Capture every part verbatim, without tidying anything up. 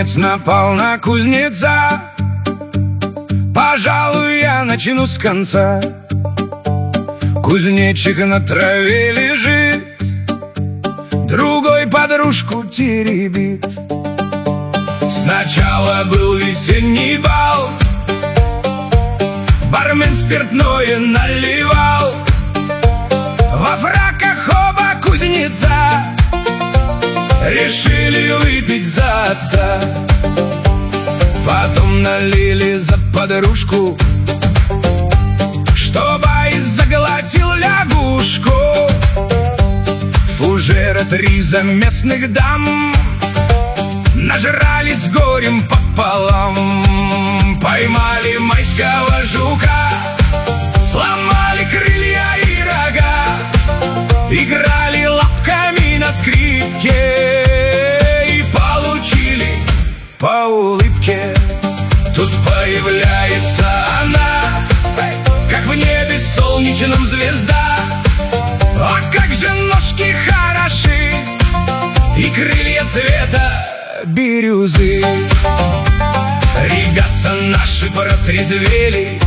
Кузнец напал на кузнеца. Пожалуй, я начну с конца. Кузнечик на траве лежит, другой подружку теребит. Сначала был весенний бал, бармен спиртное наливал. Во фраках оба кузнеца решили выпить за отца. Потом налили за подружку, чтобы заглотил лягушку. Фужера три за местных дам нажрались горем пополам. Поймали майского жука, сломали крылья и рога, играли лапками на скрипке и получили по улыбке. Тут появляется она, как в небе солнечном звезда. А как же ножки хороши и крылья цвета бирюзы. Ребята наши протрезвели,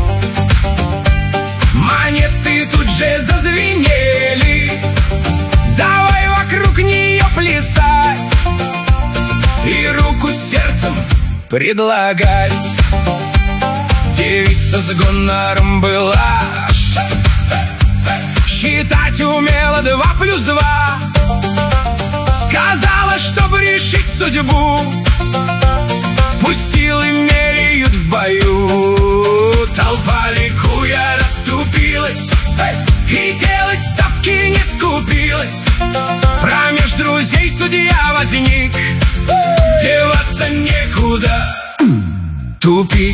монеты тут же зазвенели. Давай вокруг нее плясать и руку сердцем предлагать. Девица с гонором была, считать умела два плюс два. Сказала, чтобы решить судьбу, пусть силы меряют в бою. Толпа ликуя расступилась и делать ставки не скупилась. Промеж друзей судья возник, деваться некуда, тупик.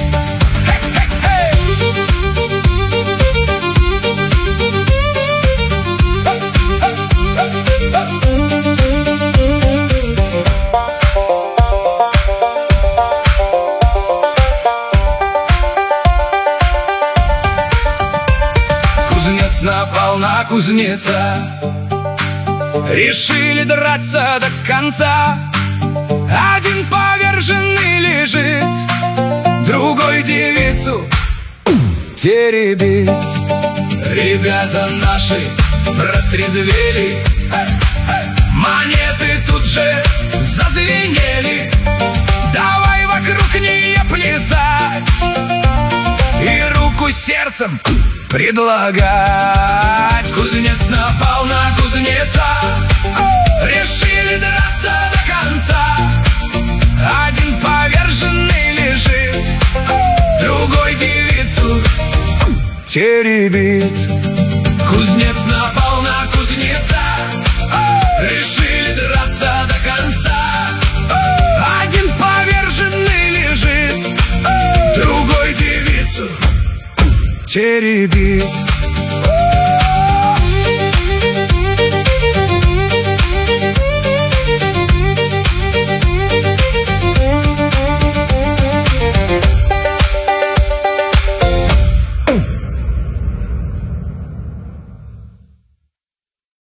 Кузнец напал на кузнеца, решили драться до конца. Один поверженный лежит, другой девицу теребит. Ребята наши протрезвели, монеты тут же зазвенели. Давай вокруг нее плясать и руку сердцем предлагать. Кузнец напал на кузнеца, решили драться до конца. Один поверженный лежит, другой девицу теребит. Кузнец напал на кузнеца, решили драться до конца. Один поверженный лежит, другой девицу теребит.